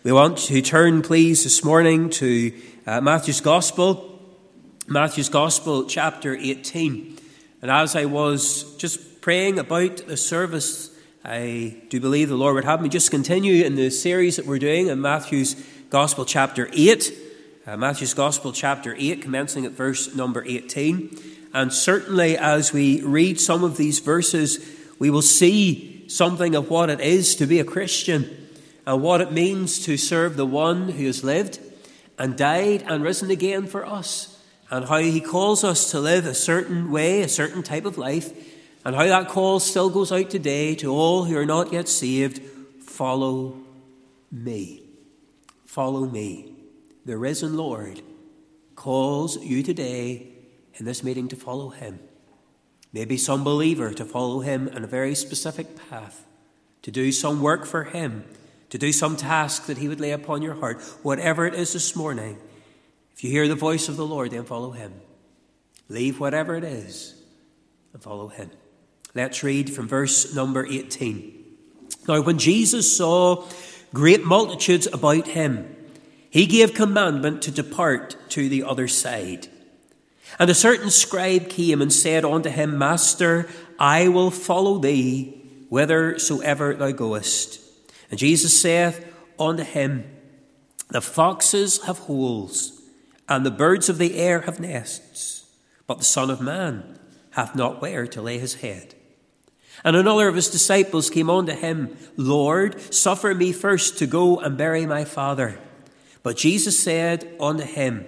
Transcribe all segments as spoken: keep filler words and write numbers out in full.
We want to turn, please, this morning to uh, Matthew's Gospel, Matthew's Gospel, chapter eighteen. And as I was just praying about the service, I do believe the Lord would have me just continue in the series that we're doing in Matthew's Gospel, chapter eight. Uh, Matthew's Gospel, chapter eight, commencing at verse number eighteen. And certainly as we read some of these verses, we will see something of what it is to be a Christian, and what it means to serve the one who has lived and died and risen again for us, and how he calls us to live a certain way, a certain type of life, and how that call still goes out today to all who are not yet saved. Follow me. Follow me. The risen Lord calls you today in this meeting to follow him. Maybe some believer to follow him in a very specific path, to do some work for him, to do some task that he would lay upon your heart. Whatever it is this morning, if you hear the voice of the Lord, then follow him. Leave whatever it is and follow him. Let's read from verse number eighteen. Now, when Jesus saw great multitudes about him, he gave commandment to depart to the other side. And a certain scribe came and said unto him, Master, I will follow thee whithersoever thou goest. And Jesus saith unto him, The foxes have holes, and the birds of the air have nests, but the Son of Man hath not where to lay his head. And another of his disciples came unto him, Lord, suffer me first to go and bury my father. But Jesus said unto him,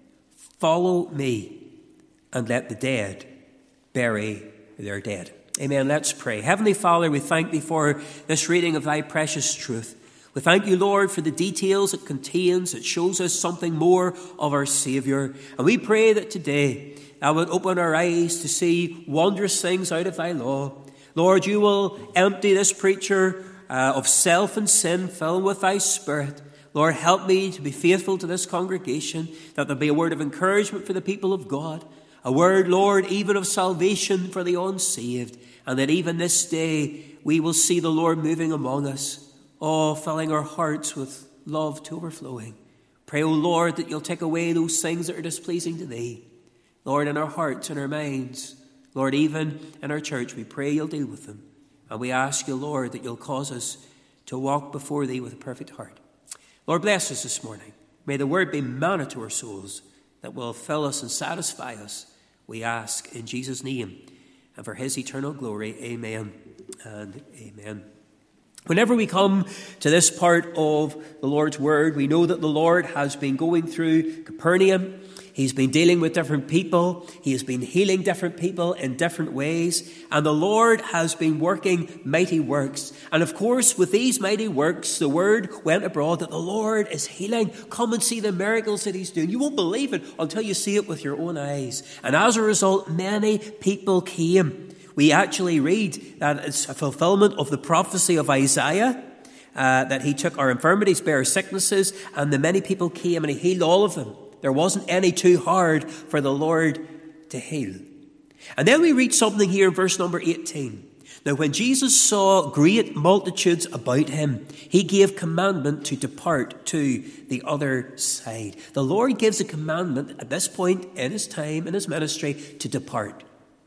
Follow me, and let the dead bury their dead. Amen. Let's pray. Heavenly Father, we thank thee for this reading of thy precious truth. We thank you, Lord, for the details it contains. It shows us something more of our Saviour. And we pray that today thou would open our eyes to see wondrous things out of thy law. Lord, you will empty this preacher uh, of self and sin, fill him with thy Spirit. Lord, help me to be faithful to this congregation, that there be a word of encouragement for the people of God, a word, Lord, even of salvation for the unsaved, and that even this day we will see the Lord moving among us, oh, filling our hearts with love to overflowing. Pray, O Lord, that you'll take away those things that are displeasing to thee. Lord, in our hearts and our minds, Lord, even in our church, we pray you'll deal with them. And we ask you, Lord, that you'll cause us to walk before thee with a perfect heart. Lord, bless us this morning. May the word be manna to our souls that will fill us and satisfy us. We ask in Jesus' name and for his eternal glory. Amen and amen. Whenever we come to this part of the Lord's word, we know that the Lord has been going through Capernaum. He's been dealing with different people. He has been healing different people in different ways. And the Lord has been working mighty works. And of course, with these mighty works, the word went abroad that the Lord is healing. Come and see the miracles that he's doing. You won't believe it until you see it with your own eyes. And as a result, many people came. We actually read that it's a fulfillment of the prophecy of Isaiah, uh, that he took our infirmities, bare our sicknesses, and the many people came and he healed all of them. There wasn't any too hard for the Lord to heal. And then we read something here in verse number eighteen. Now, when Jesus saw great multitudes about him, he gave commandment to depart to the other side. The Lord gives a commandment at this point in his time, in his ministry, to depart.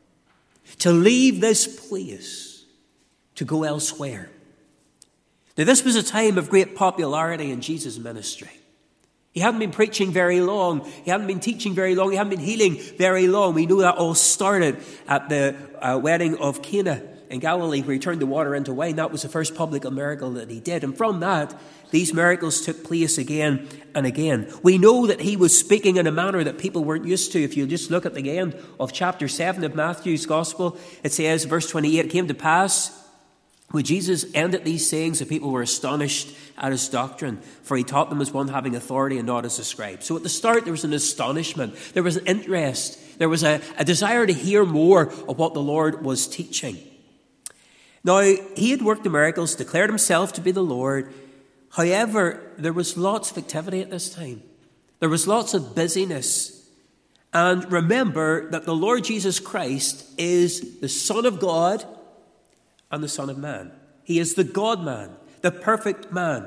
To leave this place, to go elsewhere. Now, this was a time of great popularity in Jesus' ministry. He hadn't been preaching very long. He hadn't been teaching very long. He hadn't been healing very long. We know that all started at the uh, wedding of Cana in Galilee, where he turned the water into wine. That was the first public miracle that he did. And from that, these miracles took place again and again. We know that he was speaking in a manner that people weren't used to. If you just look at the end of chapter seven of Matthew's Gospel, it says, verse twenty-eight, it came to pass, when Jesus ended these sayings, the people were astonished at his doctrine, for he taught them as one having authority and not as a scribe. So at the start, there was an astonishment. There was an interest. There was a, a desire to hear more of what the Lord was teaching. Now, he had worked the miracles, declared himself to be the Lord. However, there was lots of activity at this time. There was lots of busyness. And remember that the Lord Jesus Christ is the Son of God and the Son of Man. He is the God-man, the perfect man,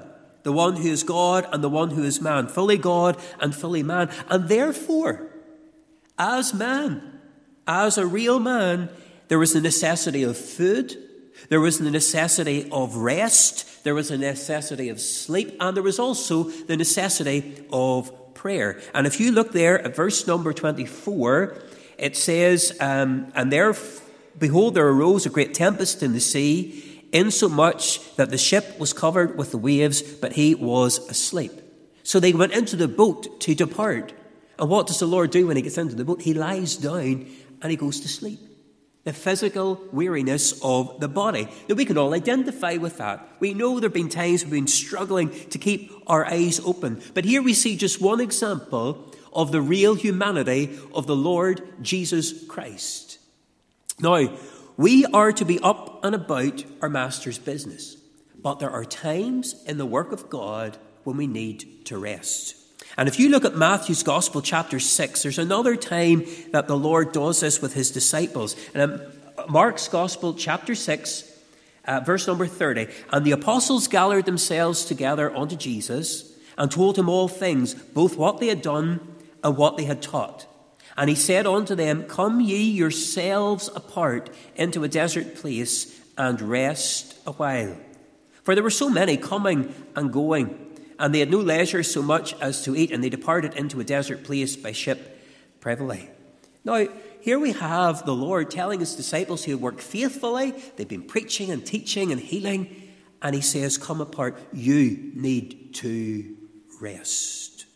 the one who is God and the one who is man, fully God and fully man. And therefore, as man, as a real man, there was the necessity of food, there was the necessity of rest, there was a necessity of sleep, and there was also the necessity of prayer. And if you look there at verse number twenty-four, it says, um, and there, behold, there arose a great tempest in the sea, insomuch that the ship was covered with the waves, but he was asleep. So they went into the boat to depart. And what does the Lord do when he gets into the boat? He lies down and he goes to sleep. The physical weariness of the body. Now, we can all identify with that. We know there have been times we've been struggling to keep our eyes open. But here we see just one example of the real humanity of the Lord Jesus Christ. Now, we are to be up and about our Master's business. But there are times in the work of God when we need to rest. And if you look at Matthew's Gospel, chapter six, there's another time that the Lord does this with his disciples. And in Mark's Gospel, chapter six, uh, verse number thirty, and the apostles gathered themselves together unto Jesus and told him all things, both what they had done and what they had taught. And he said unto them, come ye yourselves apart into a desert place and rest a while. For there were so many coming and going, and they had no leisure so much as to eat, and they departed into a desert place by ship privily. Now, here we have the Lord telling his disciples who had worked faithfully, they've been preaching and teaching and healing, and he says, come apart, you need to rest.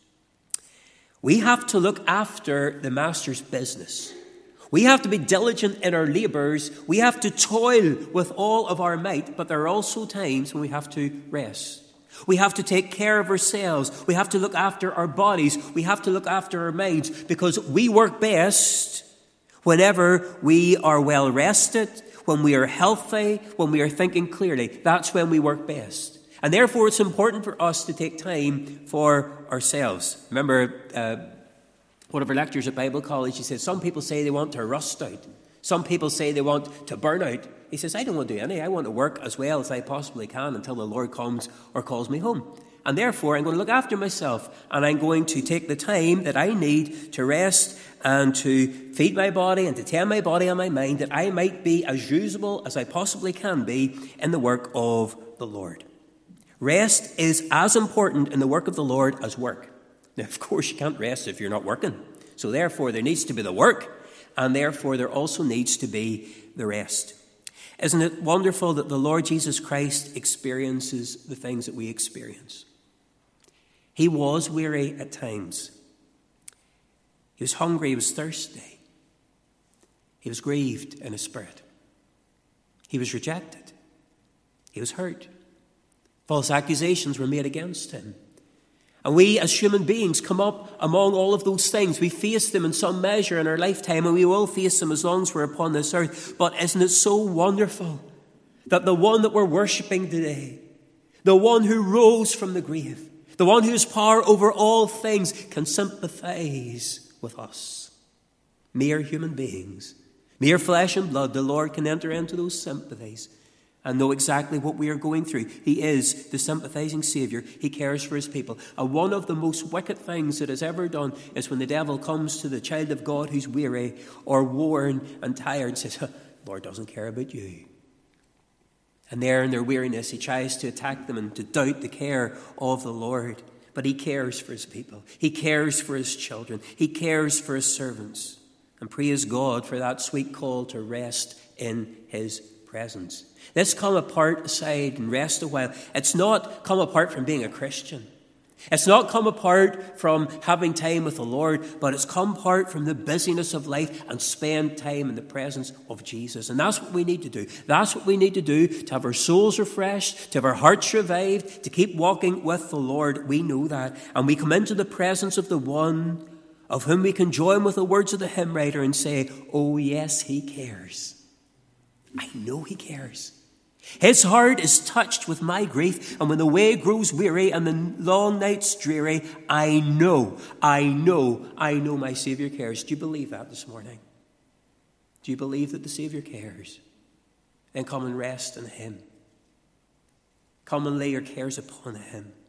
We have to look after the Master's business. We have to be diligent in our labours. We have to toil with all of our might, but there are also times when we have to rest. We have to take care of ourselves. We have to look after our bodies. We have to look after our minds, because we work best whenever we are well rested, when we are healthy, when we are thinking clearly. That's when we work best. And therefore, it's important for us to take time for ourselves. Remember, uh, one of our lectures at Bible College, he said, some people say they want to rust out. Some people say they want to burn out. He says, I don't want to do any. I want to work as well as I possibly can until the Lord comes or calls me home. And therefore, I'm going to look after myself, and I'm going to take the time that I need to rest and to feed my body and to tend my body and my mind, that I might be as usable as I possibly can be in the work of the Lord. Rest is as important in the work of the Lord as work. Now, of course, you can't rest if you're not working. So therefore, there needs to be the work, and therefore there also needs to be the rest. Isn't it wonderful that the Lord Jesus Christ experiences the things that we experience? He was weary at times. He was hungry, he was thirsty. He was grieved in his spirit. He was rejected. He was hurt. False accusations were made against him. And we as human beings come up among all of those things. We face them in some measure in our lifetime, and we will face them as long as we're upon this earth. But isn't it so wonderful that the one that we're worshipping today, the one who rose from the grave, the one who has power over all things, can sympathize with us? Mere human beings, mere flesh and blood, the Lord can enter into those sympathies and know exactly what we are going through. He is the sympathizing Saviour. He cares for his people. And one of the most wicked things that is ever done is when the devil comes to the child of God who's weary or worn and tired and says, the Lord doesn't care about you. And there in their weariness, he tries to attack them and to doubt the care of the Lord. But he cares for his people. He cares for his children. He cares for his servants. And praise God for that sweet call to rest in his presence. Let's come apart aside and rest a while. It's not come apart from being a Christian. It's not come apart from having time with the Lord, but it's come apart from the busyness of life and spend time in the presence of Jesus. And that's what we need to do. That's what we need to do to have our souls refreshed, to have our hearts revived, to keep walking with the Lord. We know that. And we come into the presence of the one of whom we can join with the words of the hymn writer and say, oh yes, he cares. I know he cares. His heart is touched with my grief, and when the way grows weary and the long nights dreary, I know, I know, I know my Saviour cares. Do you believe that this morning? Do you believe that the Saviour cares? Then come and rest in him. Come and lay your cares upon him.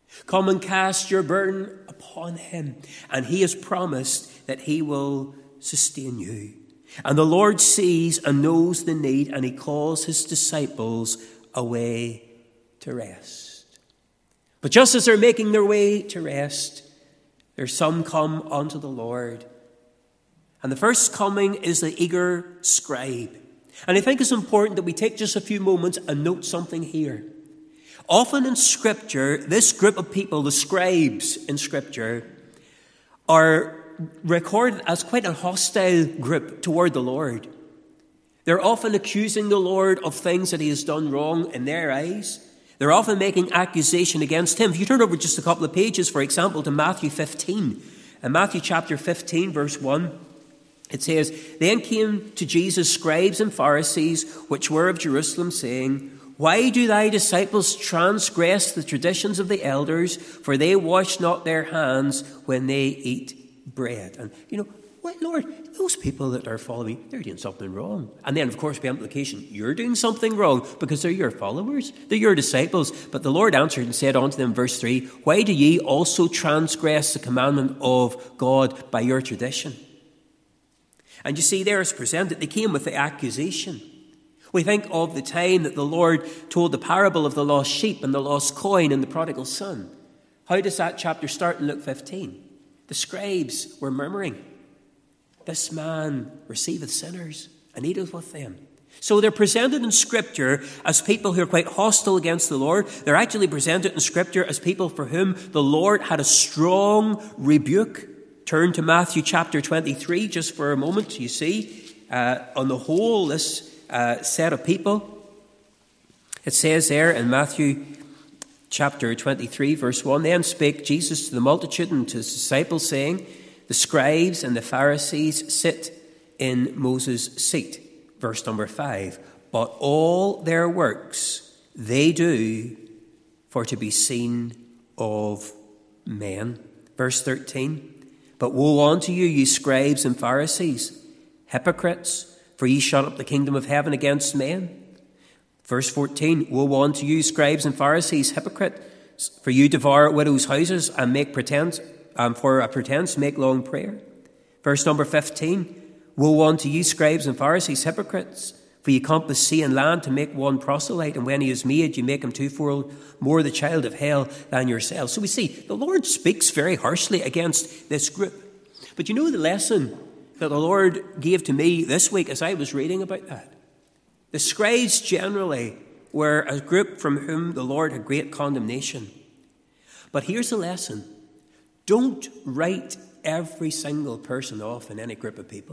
Come and cast your burden upon him, and he has promised that he will sustain you. And the Lord sees and knows the need, and he calls his disciples away to rest. But just as they're making their way to rest, there's some come unto the Lord. And the first coming is the eager scribe. And I think it's important that we take just a few moments and note something here. Often in Scripture, this group of people, the scribes in Scripture, are recorded as quite a hostile group toward the Lord. They're often accusing the Lord of things that he has done wrong in their eyes. They're often making accusation against him. If you turn over just a couple of pages, for example, to Matthew fifteen. In Matthew chapter fifteen, verse one, it says, Then came to Jesus scribes and Pharisees, which were of Jerusalem, saying, Why do thy disciples transgress the traditions of the elders? For they wash not their hands when they eat bread. And, you know, what, Lord, those people that are following, they're doing something wrong. And then, of course, by implication, you're doing something wrong because they're your followers. They're your disciples. But the Lord answered and said unto them, verse three, Why do ye also transgress the commandment of God by your tradition? And you see, there is presented, they came with the accusation. We think of the time that the Lord told the parable of the lost sheep and the lost coin and the prodigal son. How does that chapter start in Luke fifteen? The scribes were murmuring, This man receiveth sinners and eateth with them. So they're presented in Scripture as people who are quite hostile against the Lord. They're actually presented in Scripture as people for whom the Lord had a strong rebuke. Turn to Matthew chapter twenty-three just for a moment. You see, uh, on the whole, this uh, set of people, it says there in Matthew chapter twenty-three, verse one, Then spake Jesus to the multitude and to his disciples, saying, The scribes and the Pharisees sit in Moses' seat. Verse number five, But all their works they do for to be seen of men. Verse thirteen, But woe unto you, ye scribes and Pharisees, hypocrites, for ye shut up the kingdom of heaven against men. Verse fourteen, Woe unto you, scribes and Pharisees, hypocrites, for you devour widows' houses and make pretense, and for a pretense make long prayer. Verse number fifteen, Woe unto you, scribes and Pharisees, hypocrites, for ye compass sea and land to make one proselyte, and when he is made, you make him twofold more the child of hell than yourselves. So we see the Lord speaks very harshly against this group. But you know the lesson that the Lord gave to me this week as I was reading about that? The scribes generally were a group from whom the Lord had great condemnation. But here's the lesson. Don't write every single person off in any group of people.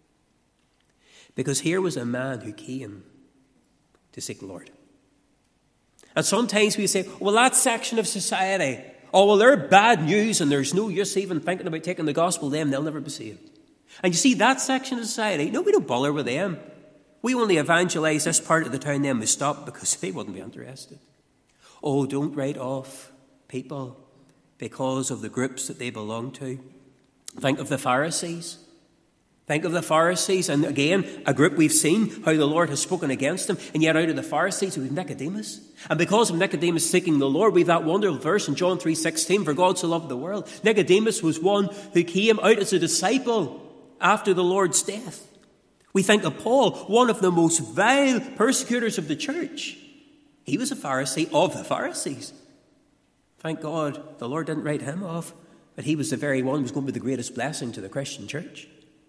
Because here was a man who came to seek the Lord. And sometimes we say, well, that section of society, oh, well, they're bad news and there's no use even thinking about taking the gospel to them. They'll never be saved. And you see, that section of society, no, we don't bother with them. We only evangelize this part of the town, then we stop because they wouldn't be interested. Oh, don't write off people because of the groups that they belong to. Think of the Pharisees. Think of the Pharisees, and again, a group we've seen how the Lord has spoken against them, and yet out of the Pharisees we've Nicodemus. And because of Nicodemus seeking the Lord, we've that wonderful verse in John three sixteen, For God so loved the world. Nicodemus was one who came out as a disciple after the Lord's death. We think of Paul, one of the most vile persecutors of the church. He was a Pharisee of the Pharisees. Thank God the Lord didn't write him off, but he was the very one who was going to be the greatest blessing to the Christian church.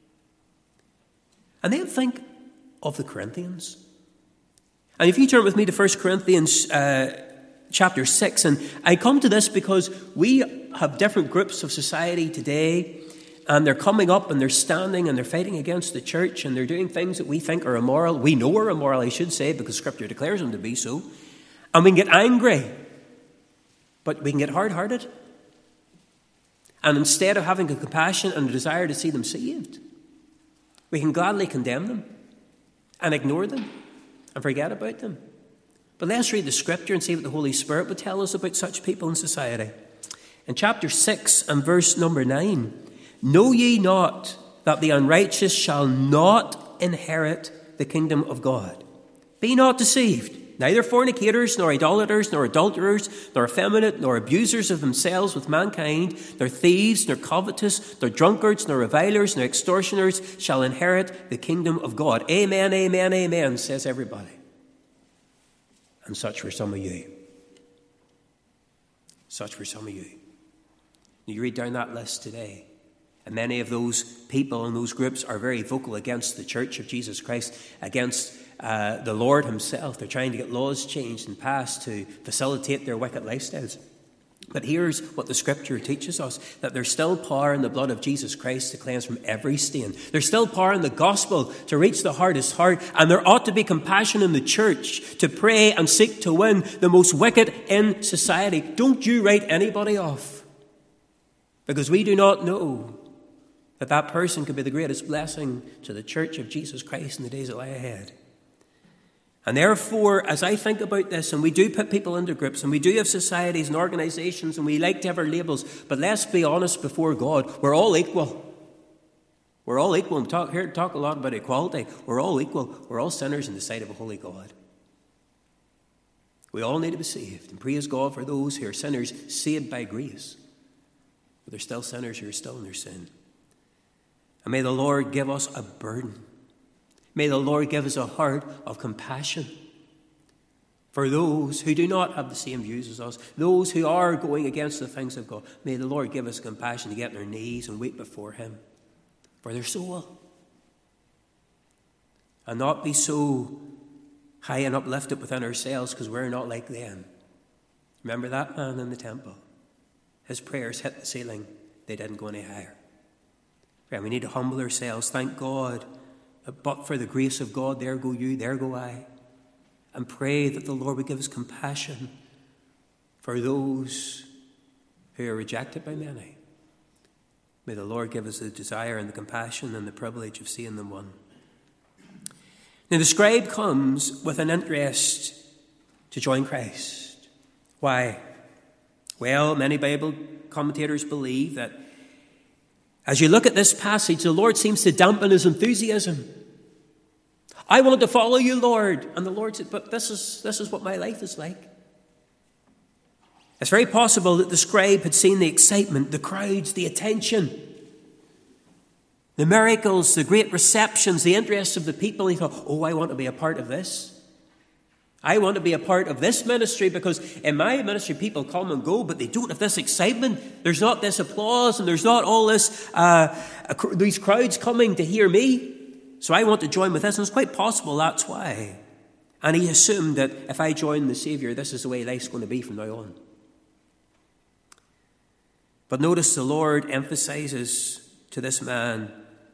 And then think of the Corinthians. And if you turn with me to First Corinthians uh, chapter six, and I come to this because we have different groups of society today, and they're coming up and they're standing and they're fighting against the church and they're doing things that we think are immoral. We know are immoral, I should say, because Scripture declares them to be so. And we can get angry, but we can get hard-hearted. And instead of having a compassion and a desire to see them saved, we can gladly condemn them and ignore them and forget about them. But let's read the Scripture and see what the Holy Spirit would tell us about such people in society. In chapter six and verse number nine, Know ye not that the unrighteous shall not inherit the kingdom of God? Be not deceived. Neither fornicators, nor idolaters, nor adulterers, nor effeminate, nor abusers of themselves with mankind, nor thieves, nor covetous, nor drunkards, nor revilers, nor extortioners shall inherit the kingdom of God. Amen, amen, amen, says everybody. And such were some of you. Such were some of you. You read down that list today, and many of those people and those groups are very vocal against the Church of Jesus Christ, against uh, the Lord himself. They're trying to get laws changed and passed to facilitate their wicked lifestyles. But here's what the Scripture teaches us, that there's still power in the blood of Jesus Christ to cleanse from every stain. There's still power in the gospel to reach the hardest heart, and there ought to be compassion in the church to pray and seek to win the most wicked in society. Don't you write anybody off, because we do not know that that person could be the greatest blessing to the Church of Jesus Christ in the days that lie ahead. And therefore, as I think about this, and we do put people into groups, and we do have societies and organisations, and we like to have our labels, but let's be honest before God, we're all equal. We're all equal. We talk here talk a lot about equality. We're all equal. We're all sinners in the sight of a holy God. We all need to be saved, and praise God for those who are sinners saved by grace. But there's still sinners who are still in their sin. And may the Lord give us a burden. May the Lord give us a heart of compassion for those who do not have the same views as us, those who are going against the things of God. May the Lord give us compassion to get on our knees and weep before him for their soul, and not be so high and uplifted within ourselves because we're not like them. Remember that man in the temple? His prayers hit the ceiling. They didn't go any higher. And we need to humble ourselves. Thank God. But for the grace of God, there go you, there go I. And pray that the Lord would give us compassion for those who are rejected by many. May the Lord give us the desire and the compassion and the privilege of seeing them won. Now the scribe comes with an interest to join Christ. Why? Well, many Bible commentators believe that as you look at this passage, the Lord seems to dampen his enthusiasm. I want to follow you, Lord. And the Lord said, but this is, this is what my life is like. It's very possible that the scribe had seen the excitement, the crowds, the attention, the miracles, the great receptions, the interest of the people. He thought, oh, I want to be a part of this. I want to be a part of this ministry, because in my ministry people come and go, but they don't have this excitement. There's not this applause, and there's not all this uh, these crowds coming to hear me. So I want to join with this, and it's quite possible that's why. And he assumed that if I join the Saviour, this is the way life's going to be from now on. But notice the Lord emphasizes to this man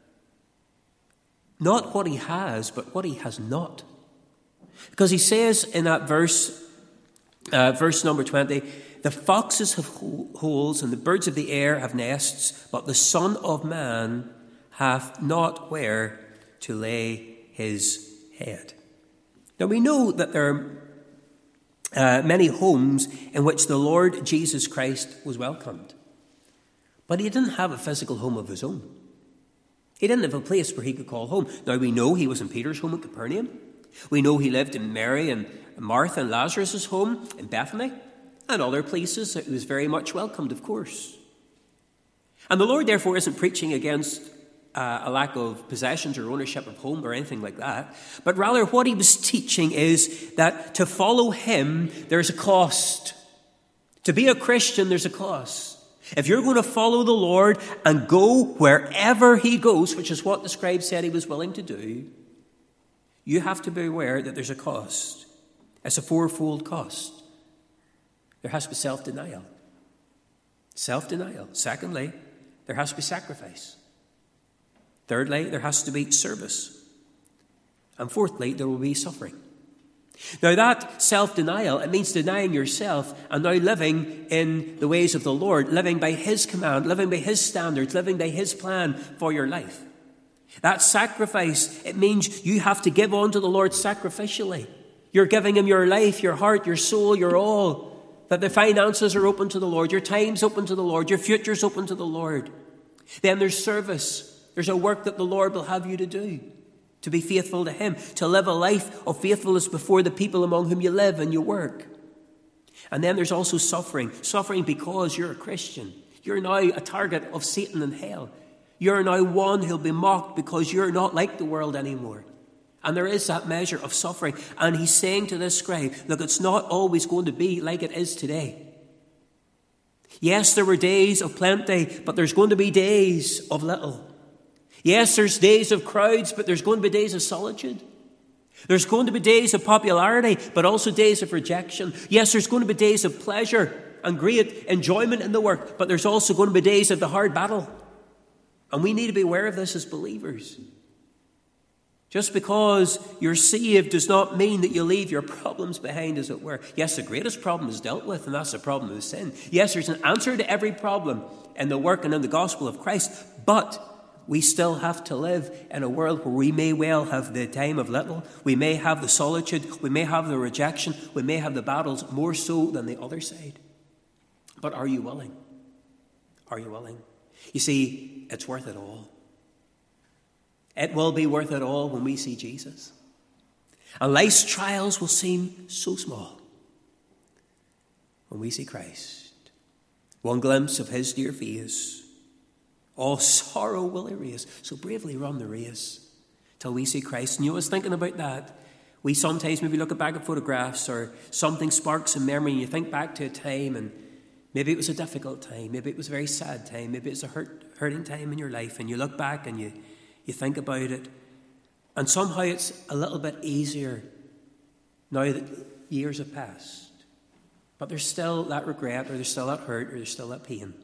not what he has, but what he has not. Because he says in that verse, uh, verse number twenty, the foxes have holes and the birds of the air have nests, but the Son of Man hath not where to lay his head. Now we know that there are uh, many homes in which the Lord Jesus Christ was welcomed. But he didn't have a physical home of his own. He didn't have a place where he could call home. Now we know he was in Peter's home at Capernaum. We know he lived in Mary and Martha and Lazarus' home in Bethany and other places that he was very much welcomed, of course. And the Lord, therefore, isn't preaching against uh, a lack of possessions or ownership of home or anything like that, but rather what he was teaching is that to follow him, there's a cost. To be a Christian, there's a cost. If you're going to follow the Lord and go wherever he goes, which is what the scribe said he was willing to do, you have to be aware that there's a cost. It's a fourfold cost. There has to be self-denial. Self-denial. Secondly, there has to be sacrifice. Thirdly, there has to be service. And fourthly, there will be suffering. Now that self-denial, it means denying yourself and now living in the ways of the Lord, living by his command, living by his standards, living by his plan for your life. That sacrifice, it means you have to give on to the Lord sacrificially. You're giving him your life, your heart, your soul, your all. That the finances are open to the Lord, your time's open to the Lord, your future's open to the Lord. Then there's service. There's a work that the Lord will have you to do. to be faithful to him, to live a life of faithfulness before the people among whom you live and you work. And then there's also suffering. Suffering because you're a Christian. You're now a target of Satan and hell. You're now one who'll be mocked because you're not like the world anymore. And there is that measure of suffering. And he's saying to this scribe, look, it's not always going to be like it is today. Yes, there were days of plenty, but there's going to be days of little. Yes, there's days of crowds, but there's going to be days of solitude. There's going to be days of popularity, but also days of rejection. Yes, there's going to be days of pleasure and great enjoyment in the work, but there's also going to be days of the hard battle. And we need to be aware of this as believers. Just because you're saved does not mean that you leave your problems behind, as it were. Yes, the greatest problem is dealt with, and that's the problem of sin. Yes, there's an answer to every problem in the work and in the gospel of Christ, but we still have to live in a world where we may well have the time of little, we may have the solitude, we may have the rejection, we may have the battles more so than the other side. But are you willing? Are you willing? You see, it's worth it all. It will be worth it all when we see Jesus. And life's trials will seem so small when we see Christ. One glimpse of his dear face, all sorrow will erase. So bravely run the race till we see Christ. And you know, I was thinking about that. We sometimes maybe look back at photographs or something sparks in memory and you think back to a time and maybe it was a difficult time. Maybe it was a very sad time. Maybe it was a hurt, hurting time in your life. And you look back and you You think about it, and somehow it's a little bit easier now that years have passed. But there's still that regret, or there's still that hurt, or there's still that pain.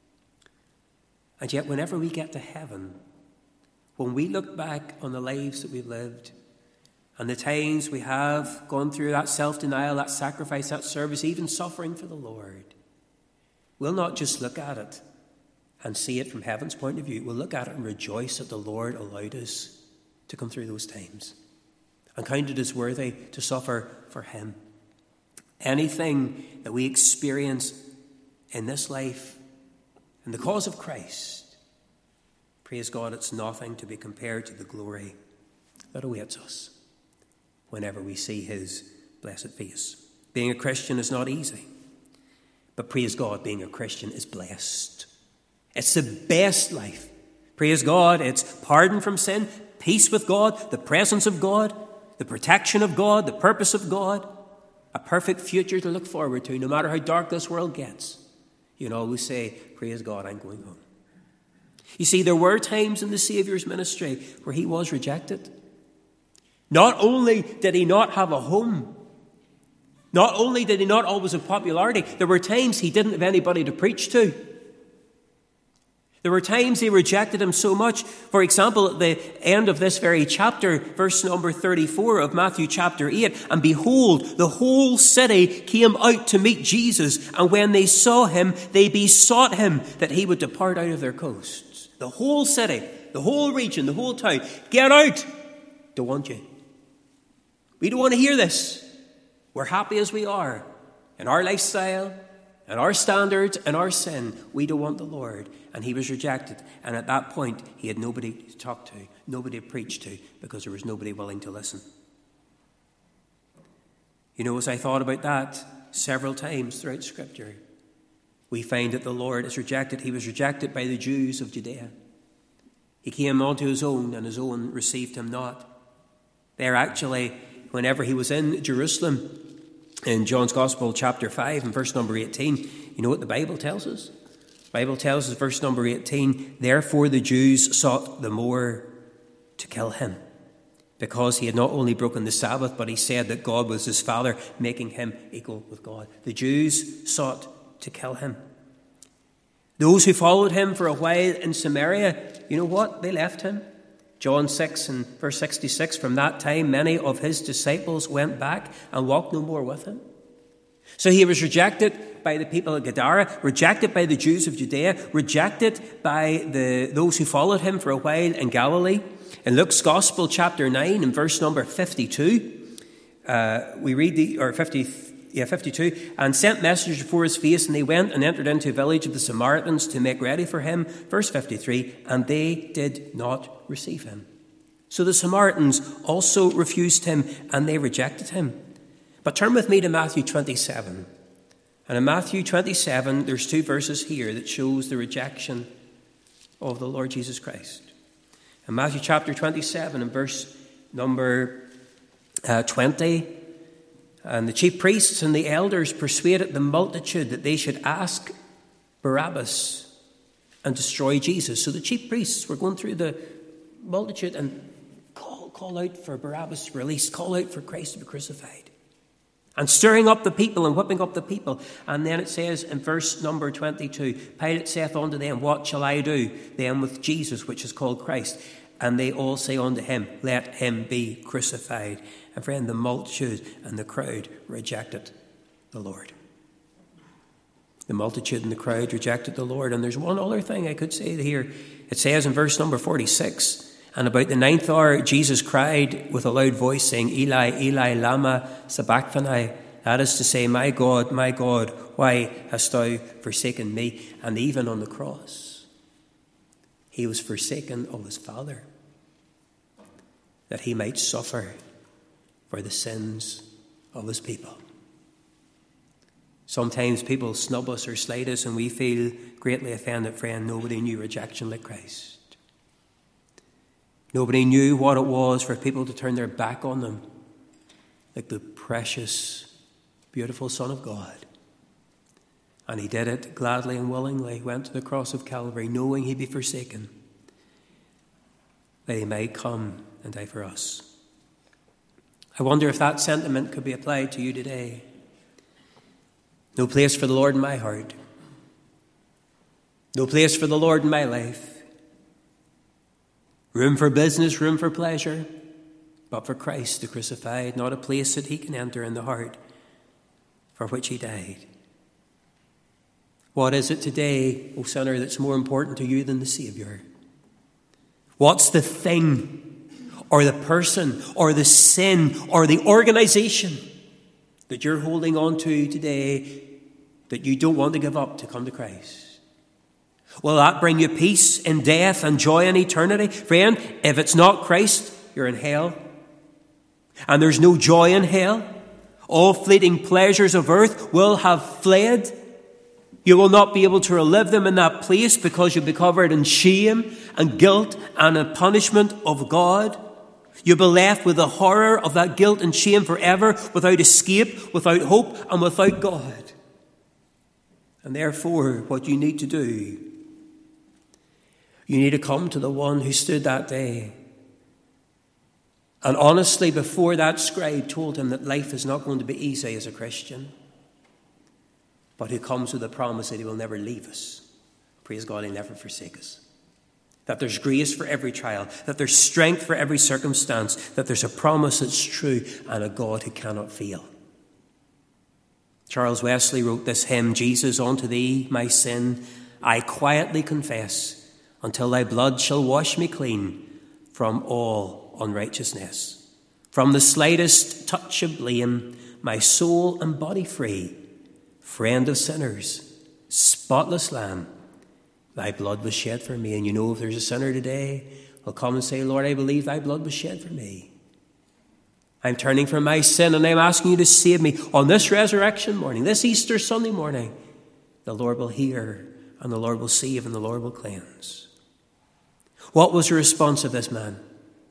And yet whenever we get to heaven, when we look back on the lives that we've lived, and the times we have gone through that self-denial, that sacrifice, that service, even suffering for the Lord, we'll not just look at it and see it from heaven's point of view. We'll look at it and rejoice that the Lord allowed us to come through those times and count it as worthy to suffer for him. Anything that we experience in this life in the cause of Christ, praise God, it's nothing to be compared to the glory that awaits us whenever we see his blessed face. Being a Christian is not easy, but praise God, being a Christian is blessed. It's the best life. Praise God. It's pardon from sin, peace with God, the presence of God, the protection of God, the purpose of God, a perfect future to look forward to, no matter how dark this world gets. You can always say, praise God, I'm going home. You see, there were times in the Saviour's ministry where he was rejected. Not only did he not have a home, not only did he not always have popularity, there were times he didn't have anybody to preach to. There were times they rejected him so much. For example, at the end of this very chapter, verse number thirty-four of Matthew chapter eight, and behold, the whole city came out to meet Jesus, and when they saw him, they besought him that he would depart out of their coasts. The whole city, the whole region, the whole town, get out! Don't want you. We don't want to hear this. We're happy as we are in our lifestyle, and our standards and our sin. We don't want the Lord. And he was rejected. And at that point, he had nobody to talk to, nobody to preach to, because there was nobody willing to listen. You know, as I thought about that several times throughout Scripture, we find that the Lord is rejected. He was rejected by the Jews of Judea. He came unto his own, and his own received him not. There actually, whenever he was in Jerusalem, in John's Gospel, chapter five, and verse number eighteen, you know what the Bible tells us? The Bible tells us, verse number eighteen, therefore the Jews sought the more to kill him, because he had not only broken the Sabbath, but he said that God was his Father, making him equal with God. The Jews sought to kill him. Those who followed him for a while in Samaria, you know what? They left him. John six and verse sixty-six, from that time many of his disciples went back and walked no more with him. So he was rejected by the people of Gadara, rejected by the Jews of Judea, rejected by the those who followed him for a while in Galilee. In Luke's Gospel, chapter nine, and verse number fifty-two, uh, we read the, or fifty, yeah, fifty-two, and sent messengers before his face, and they went and entered into a village of the Samaritans to make ready for him. Verse fifty-three, and they did not receive him. So the Samaritans also refused him and they rejected him. But turn with me to Matthew twenty-seven. And in Matthew twenty-seven, there's two verses here that shows the rejection of the Lord Jesus Christ. In Matthew chapter twenty-seven, in verse number uh, twenty, and the chief priests and the elders persuaded the multitude that they should ask Barabbas and destroy Jesus. So the chief priests were going through the multitude and call, call out for Barabbas' release, call out for Christ to be crucified. And stirring up the people and whipping up the people. And then it says in verse number twenty-two, Pilate saith unto them, What shall I do then with Jesus, which is called Christ? And they all say unto him, Let him be crucified. And friend, the multitude and the crowd rejected the Lord. The multitude and the crowd rejected the Lord. And there's one other thing I could say here. It says in verse number forty-six, And about the ninth hour, Jesus cried with a loud voice, saying, Eli, Eli, lama sabachthani. That is to say, My God, my God, why hast thou forsaken me? And even on the cross, he was forsaken of his Father, that he might suffer for the sins of his people. Sometimes people snub us or slight us and we feel greatly offended. Friend, nobody knew rejection like Christ. Nobody knew what it was for people to turn their back on them, like the precious, beautiful Son of God. And he did it gladly and willingly, went to the cross of Calvary, knowing he'd be forsaken, that he might come and die for us. I wonder if that sentiment could be applied to you today. No place for the Lord in my heart. No place for the Lord in my life. Room for business, room for pleasure, but for Christ the crucified, not a place that he can enter in the heart for which he died. What is it today, O sinner, that's more important to you than the Saviour? What's the thing, or the person, or the sin, or the organisation that you're holding on to today that you don't want to give up to come to Christ? Will that bring you peace in death and joy in eternity? Friend, if it's not Christ, you're in hell. And there's no joy in hell. All fleeting pleasures of earth will have fled. You will not be able to relive them in that place because you'll be covered in shame and guilt and a punishment of God. You'll be left with the horror of that guilt and shame forever, without escape, without hope, and without God. And therefore, what you need to do, you need to come to the one who stood that day and honestly before that scribe told him that life is not going to be easy as a Christian, but who comes with the promise that he will never leave us. Praise God, he'll never forsake us. That there's grace for every trial, that there's strength for every circumstance, that there's a promise that's true and a God who cannot fail. Charles Wesley wrote this hymn, Jesus, unto thee, my sin, I quietly confess, until thy blood shall wash me clean from all unrighteousness. From the slightest touch of blame, my soul and body free, friend of sinners, spotless Lamb, thy blood was shed for me. And you know, if there's a sinner today, will come and say, Lord, I believe thy blood was shed for me. I'm turning from my sin and I'm asking you to save me. On this resurrection morning, this Easter Sunday morning, the Lord will hear and the Lord will save and the Lord will cleanse. What was the response of this man?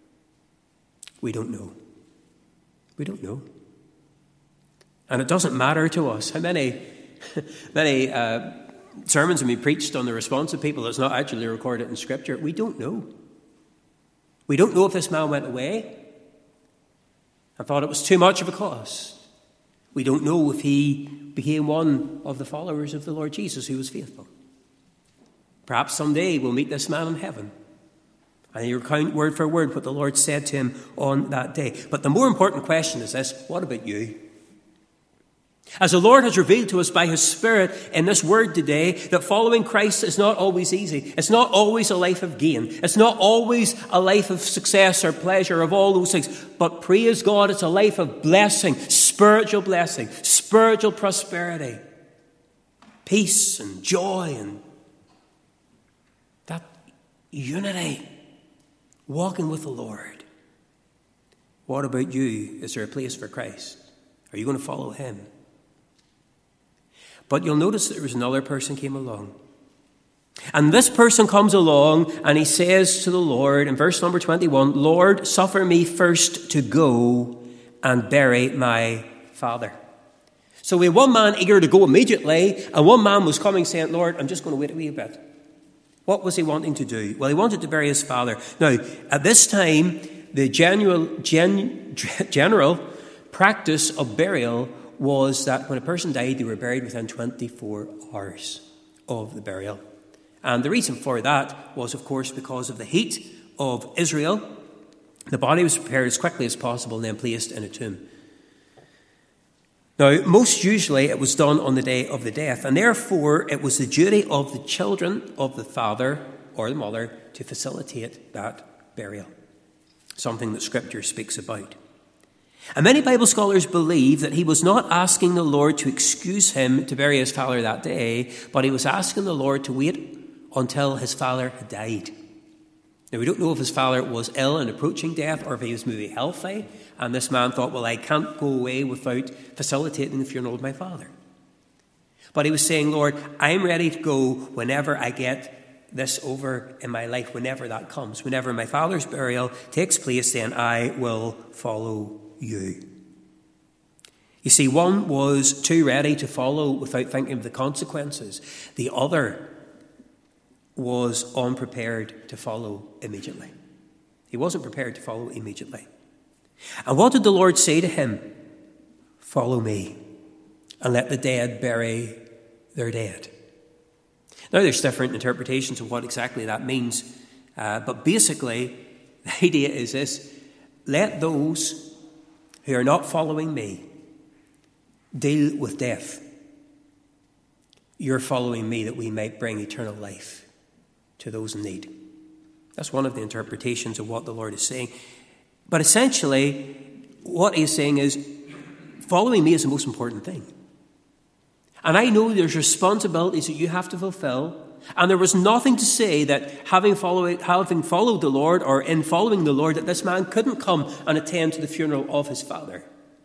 We don't know. We don't know. And it doesn't matter to us how many, many uh, sermons have been preached on the response of people that's not actually recorded in Scripture. We don't know. We don't know if this man went away and thought it was too much of a cost. We don't know if he became one of the followers of the Lord Jesus who was faithful. Perhaps someday we'll meet this man in heaven and he'll recount word for word what the Lord said to him on that day. But the more important question is this: what about you? As the Lord has revealed to us by his Spirit in this word today, that following Christ is not always easy. It's not always a life of gain. It's not always a life of success or pleasure, of all those things. But praise God, it's a life of blessing, spiritual blessing, spiritual prosperity, peace and joy and that unity, walking with the Lord. What about you? Is there a place for Christ? Are you going to follow him? But you'll notice that there was another person came along. And this person comes along and he says to the Lord in verse number twenty-one, Lord, suffer me first to go and bury my father. So we had one man eager to go immediately, and one man was coming saying, Lord, I'm just going to wait a wee bit. What was he wanting to do? Well, he wanted to bury his father. Now, at this time, the general, gen, general practice of burial was that when a person died, they were buried within twenty-four hours of the burial. And the reason for that was, of course, because of the heat of Israel. The body was prepared as quickly as possible and then placed in a tomb. Now, most usually it was done on the day of the death, and therefore it was the duty of the children of the father or the mother to facilitate that burial, something that Scripture speaks about. And many Bible scholars believe that he was not asking the Lord to excuse him to bury his father that day, but he was asking the Lord to wait until his father had died. Now, we don't know if his father was ill and approaching death or if he was maybe healthy, and this man thought, well, I can't go away without facilitating the funeral of my father. But he was saying, Lord, I'm ready to go whenever I get this over in my life, whenever that comes. Whenever my father's burial takes place, then I will follow you. You see, one was too ready to follow without thinking of the consequences. The other was unprepared to follow immediately. He wasn't prepared to follow immediately. And what did the Lord say to him? Follow me, and let the dead bury their dead. Now, there's different interpretations of what exactly that means, uh, but basically, the idea is this: let those who are not following me deal with death. You're following me that we might bring eternal life to those in need. That's one of the interpretations of what the Lord is saying. But essentially, what he's saying is, following me is the most important thing. And I know there's responsibilities that you have to fulfill, and there was nothing to say that having followed, having followed the Lord, or in following the Lord, that this man couldn't come and attend to the funeral of his father.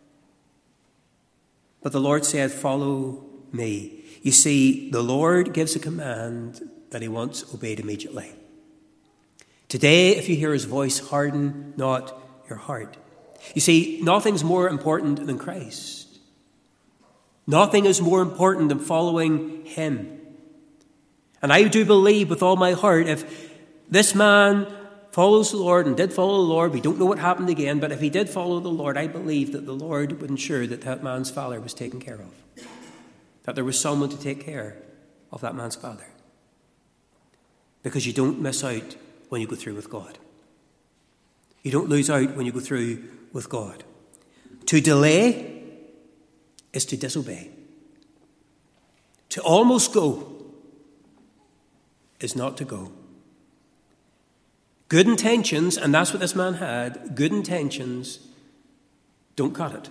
But the Lord said, follow me. You see, the Lord gives a command that he wants obeyed immediately. Today, if you hear his voice, harden not your heart. You see, nothing's more important than Christ. Nothing is more important than following him. And I do believe with all my heart, if this man follows the Lord and did follow the Lord, we don't know what happened again, but if he did follow the Lord, I believe that the Lord would ensure that that man's father was taken care of. That there was someone to take care of that man's father. Because you don't miss out when you go through with God. You don't lose out when you go through with God. To delay is to disobey. To almost go is not to go. Good intentions, and that's what this man had, good intentions don't cut it.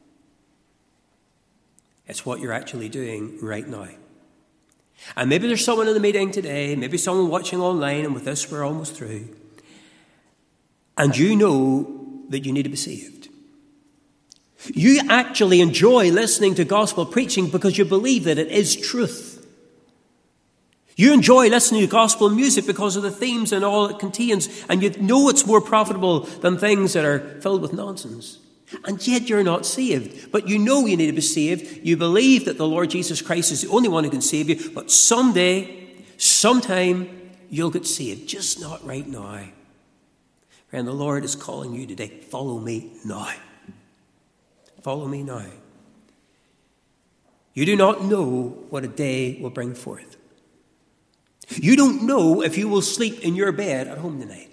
It's what you're actually doing right now. And maybe there's someone in the meeting today, maybe someone watching online, and with this we're almost through. And you know that you need to be saved. You actually enjoy listening to gospel preaching because you believe that it is truth. You enjoy listening to gospel music because of the themes and all it contains, and you know it's more profitable than things that are filled with nonsense. And yet you're not saved. But you know you need to be saved. You believe that the Lord Jesus Christ is the only one who can save you. But someday, sometime, you'll get saved. Just not right now. And the Lord is calling you today. Follow me now. Follow me now. You do not know what a day will bring forth. You don't know if you will sleep in your bed at home tonight.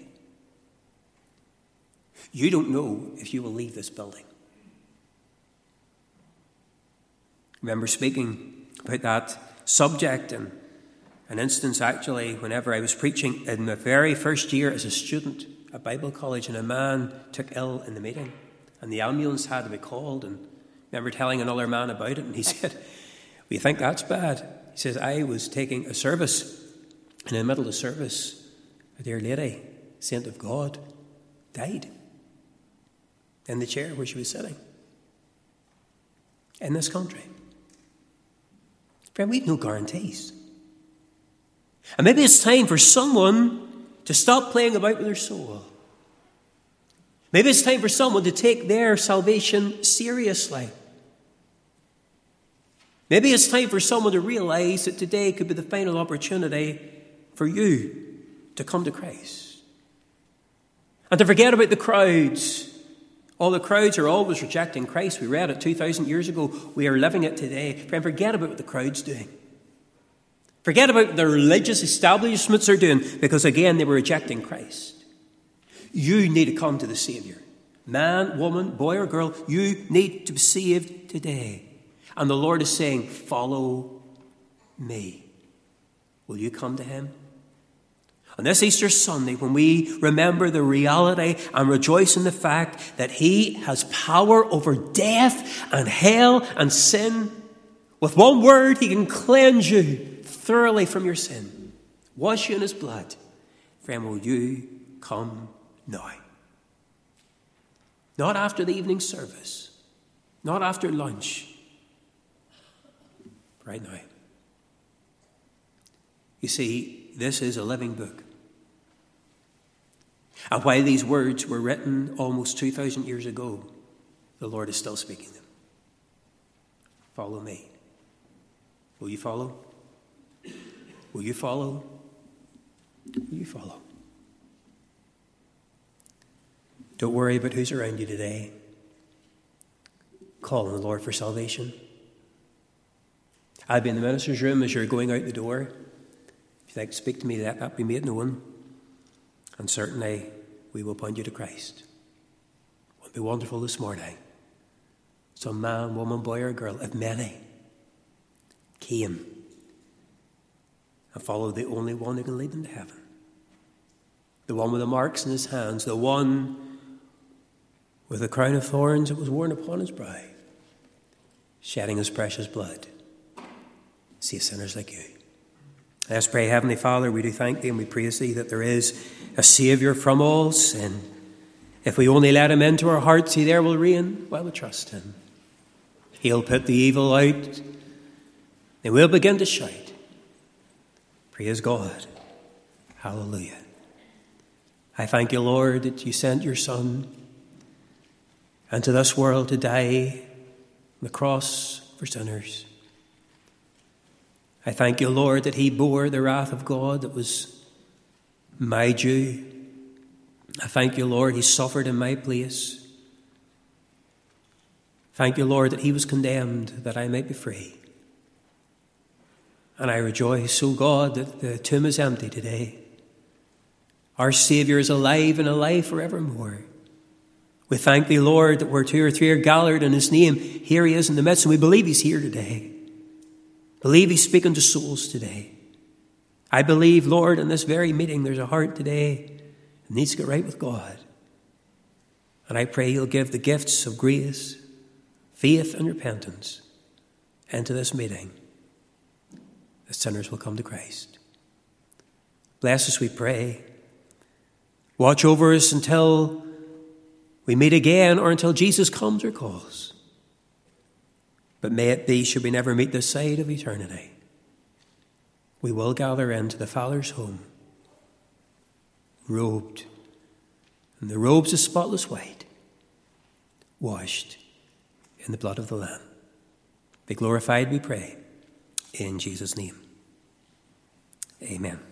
You don't know if you will leave this building. I remember speaking about that subject and an instance actually whenever I was preaching in my very first year as a student at Bible college, and a man took ill in the meeting and the ambulance had to be called, and I remember telling another man about it, and he said, well, you think that's bad? He says, I was taking a service, and in the middle of the service, a dear lady, saint of God, died. in the chair where she was sitting in this country. Friend, we've no guarantees. And maybe it's time for someone to stop playing about with their soul. Maybe it's time for someone to take their salvation seriously. Maybe it's time for someone to realize that today could be the final opportunity for you to come to Christ. And to forget about the crowds. All the crowds are always rejecting Christ. We read it two thousand years ago. We are living it today. Friend, forget about what the crowd's doing. Forget about what the religious establishments are doing, because again, they were rejecting Christ. You need to come to the Saviour. Man, woman, boy or girl, you need to be saved today. And the Lord is saying, follow me. Will you come to him? On this Easter Sunday, when we remember the reality and rejoice in the fact that he has power over death and hell and sin, with one word, he can cleanse you thoroughly from your sin, wash you in his blood. Friend, will you come now? Not after the evening service, not after lunch, right now. You see, this is a living book. And while these words were written almost two thousand years ago, the Lord is still speaking them. Follow me. Will you follow? Will you follow? Will you follow? Don't worry about who's around you today. Call on the Lord for salvation. I'll be in the minister's room as you're going out the door. If you'd like to speak to me, let that be made known. And certainly we will point you to Christ. It would be wonderful this morning. Some man, woman, boy or girl, if many, came and followed the only one who can lead them to heaven. The one with the marks in his hands, the one with the crown of thorns that was worn upon his brow, shedding his precious blood. Save sinners like you. Let's pray. Heavenly Father, we do thank thee and we praise thee that there is a Saviour from all sin. If we only let him into our hearts, he there will reign while we trust him. He'll put the evil out. They will begin to shout. Praise God. Hallelujah. I thank you, Lord, that you sent your Son into this world to die on the cross for sinners. I thank you, Lord, that he bore the wrath of God that was my due. I thank you, Lord, he suffered in my place. Thank you, Lord, that he was condemned that I might be free. And I rejoice, O God, that the tomb is empty today. Our Saviour is alive and alive forevermore. We thank thee, Lord, that where two or three are gathered in his name, here he is in the midst, and we believe he's here today. Believe he's speaking to souls today. I believe, Lord, in this very meeting, there's a heart today that needs to get right with God. And I pray you'll give the gifts of grace, faith, and repentance into this meeting, that sinners will come to Christ. Bless us, we pray. Watch over us until we meet again or until Jesus comes or calls. But may it be, should we never meet this side of eternity, we will gather into the Father's home, robed in the robes of spotless white, washed in the blood of the Lamb. Be glorified, we pray, in Jesus' name. Amen.